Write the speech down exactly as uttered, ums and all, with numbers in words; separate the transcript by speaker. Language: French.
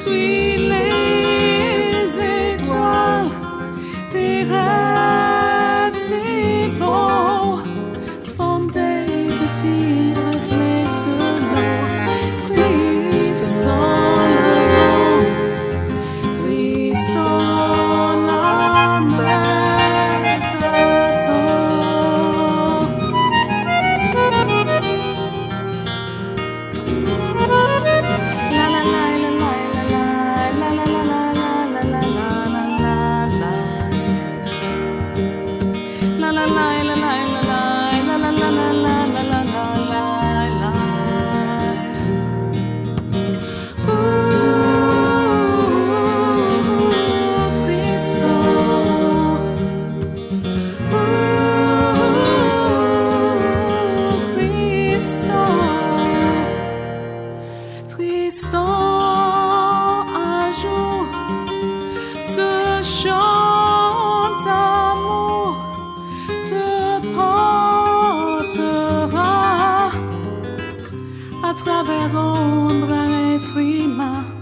Speaker 1: suis les étoiles, tes rêves si beaux font des petits reflets sur l'eau. Tristan le vent, Tristan la mer t'attend. La la la la la la la la la la la la la la la la. La la la la la la la la la la la la la la la la. Ooh, Tristan. Ooh, Tristan. Tristan, un jour, ce chant d'amour te portera à travers ombre et frimas.